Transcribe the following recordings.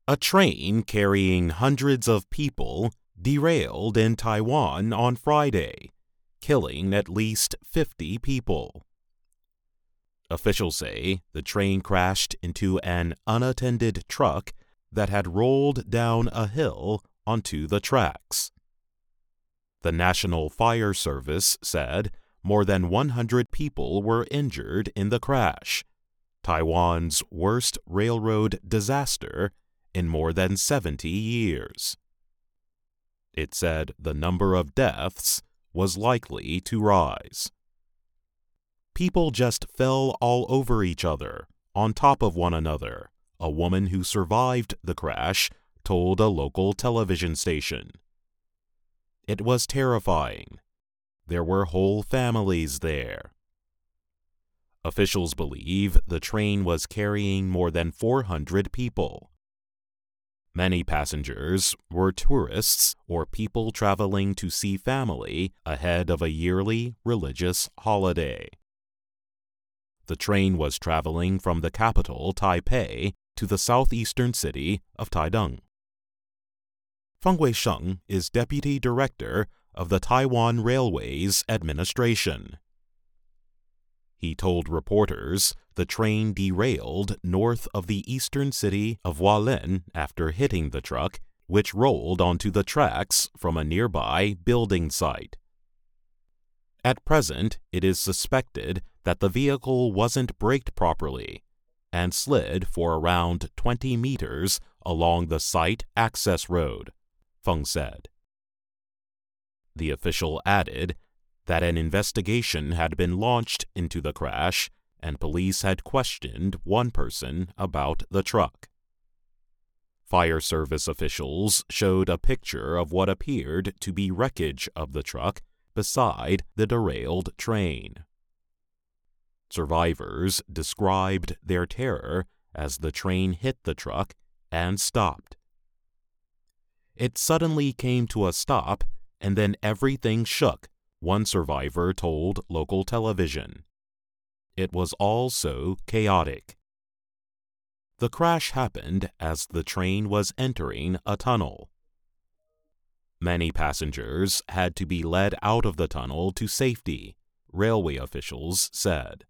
A train carrying hundreds of people derailed in Taiwan on Friday, killing at least 50 people. Officials say the train crashed into an unattended truck that had rolled down a hill onto the tracks. The National Fire Service said more than 100 people were injured in the crash, Taiwan's worst railroad disaster in more than 70 years. It said the number of deaths was likely to rise. People just fell all over each other, on top of one another, a woman who survived the crash told a local television station. It was terrifying. There were whole families there. Officials believe the train was carrying more than 400 people. Many passengers were tourists or people traveling to see family ahead of a yearly religious holiday. The train was traveling from the capital, Taipei, to the southeastern city of Taideng. Feng Weisheng is deputy director of the Taiwan Railways Administration. He told reporters the train derailed north of the eastern city of Hualien after hitting the truck, which rolled onto the tracks from a nearby building site. At present, it is suspected that the vehicle wasn't braked properly and slid for around 20 meters along the site access road, Feng said. The official added that an investigation had been launched into the crash and police had questioned one person about the truck. Fire service officials showed a picture of what appeared to be wreckage of the truck beside the derailed train. Survivors described their terror as the train hit the truck and stopped. It suddenly came to a stop and then everything shook, one survivor told local television. It was all so chaotic. The crash happened as the train was entering a tunnel. Many passengers had to be led out of the tunnel to safety, railway officials said.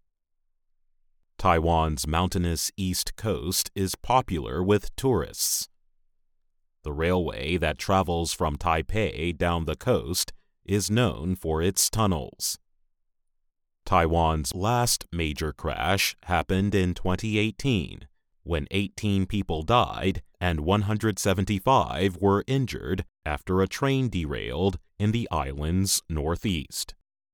Taiwan's mountainous east coast is popular with tourists. The railway that travels from Taipei down the coast is known for its tunnels. Taiwan's last major crash happened in 2018, when 18 people died and 175 were injured after a train derailed in the island's northeast.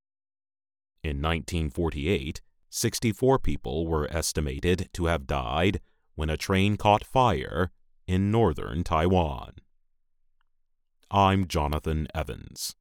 In 1948, 64 people were estimated to have died when a train caught fire in northern Taiwan. I'm Jonathan Evans.